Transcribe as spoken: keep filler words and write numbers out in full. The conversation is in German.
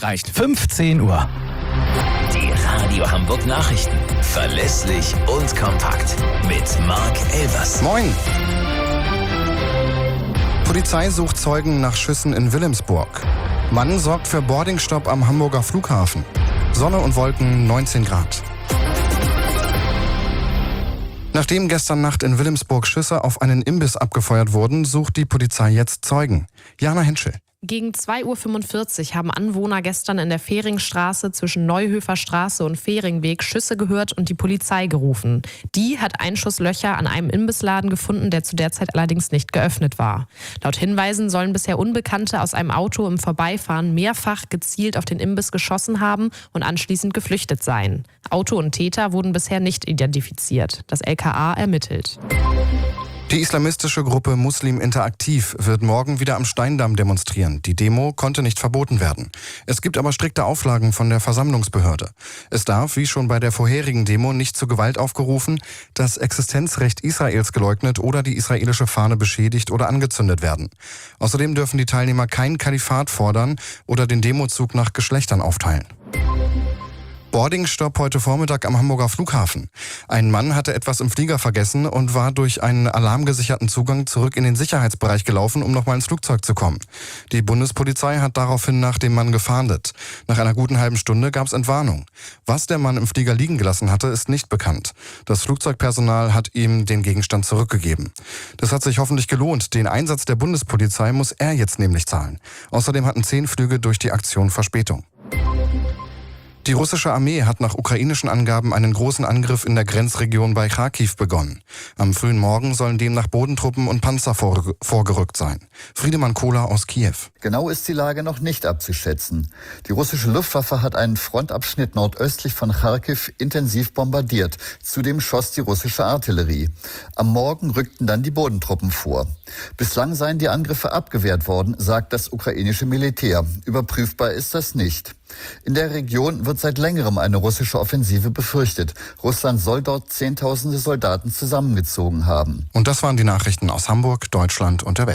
reicht. fünfzehn Uhr. Die Radio Hamburg Nachrichten. Verlässlich und kompakt. Mit Marc Elvers. Moin. Polizei sucht Zeugen nach Schüssen in Wilhelmsburg. Mann sorgt für Boardingstopp am Hamburger Flughafen. Sonne und Wolken, neunzehn Grad. Nachdem gestern Nacht in Wilhelmsburg Schüsse auf einen Imbiss abgefeuert wurden, sucht die Polizei jetzt Zeugen. Jana Henschel. Gegen zwei Uhr fünfundvierzig haben Anwohner gestern in der Fehringstraße zwischen Neuhöfer Straße und Fehringweg Schüsse gehört und die Polizei gerufen. Die hat Einschusslöcher an einem Imbissladen gefunden, der zu der Zeit allerdings nicht geöffnet war. Laut Hinweisen sollen bisher Unbekannte aus einem Auto im Vorbeifahren mehrfach gezielt auf den Imbiss geschossen haben und anschließend geflüchtet sein. Auto und Täter wurden bisher nicht identifiziert. Das L K A ermittelt. Die islamistische Gruppe Muslim Interaktiv wird morgen wieder am Steindamm demonstrieren. Die Demo konnte nicht verboten werden. Es gibt aber strikte Auflagen von der Versammlungsbehörde. Es darf, wie schon bei der vorherigen Demo, nicht zu Gewalt aufgerufen, das Existenzrecht Israels geleugnet oder die israelische Fahne beschädigt oder angezündet werden. Außerdem dürfen die Teilnehmer kein Kalifat fordern oder den Demozug nach Geschlechtern aufteilen. Boardingstopp heute Vormittag am Hamburger Flughafen. Ein Mann hatte etwas im Flieger vergessen und war durch einen alarmgesicherten Zugang zurück in den Sicherheitsbereich gelaufen, um nochmal ins Flugzeug zu kommen. Die Bundespolizei hat daraufhin nach dem Mann gefahndet. Nach einer guten halben Stunde gab es Entwarnung. Was der Mann im Flieger liegen gelassen hatte, ist nicht bekannt. Das Flugzeugpersonal hat ihm den Gegenstand zurückgegeben. Das hat sich hoffentlich gelohnt. Den Einsatz der Bundespolizei muss er jetzt nämlich zahlen. Außerdem hatten zehn Flüge durch die Aktion Verspätung. Die russische Armee hat nach ukrainischen Angaben einen großen Angriff in der Grenzregion bei Charkiw begonnen. Am frühen Morgen sollen demnach Bodentruppen und Panzer vorge- vorgerückt sein. Friedemann Kohler aus Kiew. Genau ist die Lage noch nicht abzuschätzen. Die russische Luftwaffe hat einen Frontabschnitt nordöstlich von Charkiw intensiv bombardiert. Zudem schoss die russische Artillerie. Am Morgen rückten dann die Bodentruppen vor. Bislang seien die Angriffe abgewehrt worden, sagt das ukrainische Militär. Überprüfbar ist das nicht. In der Region wird seit längerem eine russische Offensive befürchtet. Russland soll dort Zehntausende Soldaten zusammengezogen haben. Und das waren die Nachrichten aus Hamburg, Deutschland und der Welt.